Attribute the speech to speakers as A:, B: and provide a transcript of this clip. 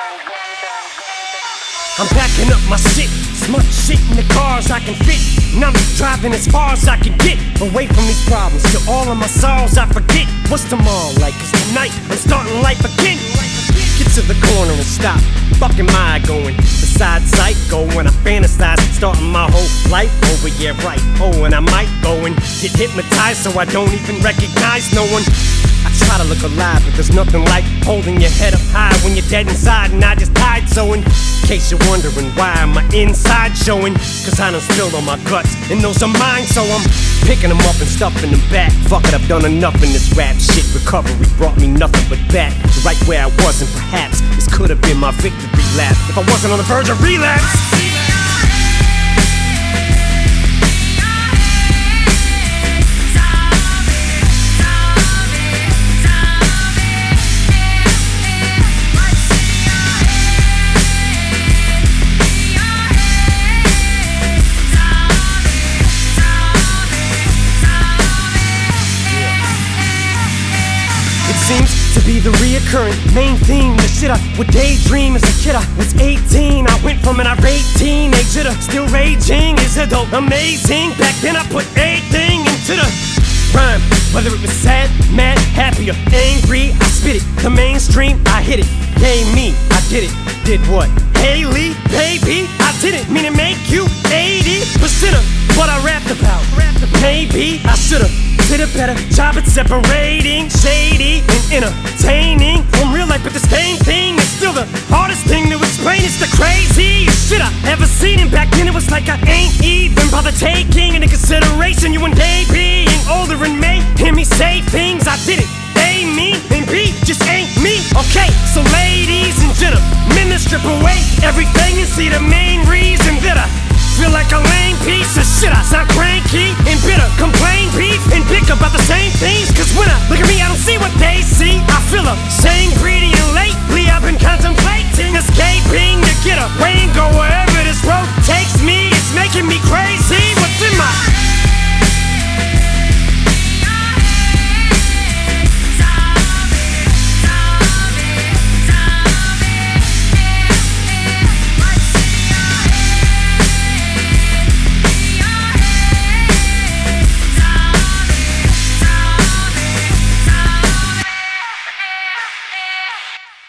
A: I'm packing up my shit, smart shit in the cars I can fit. And I'm driving as far as I can get away from these problems. Till all of my sorrows I forget. What's tomorrow like? 'Cause tonight I'm starting life again. Get to the corner and stop. Fuck am I going? Besides psycho when I fantasize, starting my whole life over, yeah right. Oh, and I might go and get hypnotized so I don't even recognize no one. I try to look alive, but there's nothing like holding your head up high when you're dead inside, and I just died. So in case you're wondering why my inside showing, 'cause I done spilled on my guts, and those are mine, so I'm picking them up and stuffing them back. Fuck it, I've done enough in this rap shit. Recovery brought me nothing but back to right where I was, and perhaps this could have been my victory lap if I wasn't on the verge of relapse. Seems to be the reoccurring main theme. The shit I would daydream as a kid. I was 18, I went from an irate teenager to still raging. Is it though amazing? Back then I put everything into the rhyme. Whether it was sad, mad, happy, or angry, I spit it. The mainstream, I hit it. Yay me, I did it. Did what? Haley, baby, I didn't mean to make you 80% of what I rapped about. Maybe I should've did a better job at separating shady and entertaining from real life, but the same thing is still the hardest thing to explain. It's the craziest shit I ever seen, and back then it was like I ain't even bother taking into consideration you and they being older and may hear me say things I didn't. A, me, and B just ain't me. Okay, so ladies and gentlemen, let's strip away everything and see the main reason that I feel like a lame piece of shit. I sound cranky and bitter, complain, beef, and bicker about the same things. 'Cause when I look at me,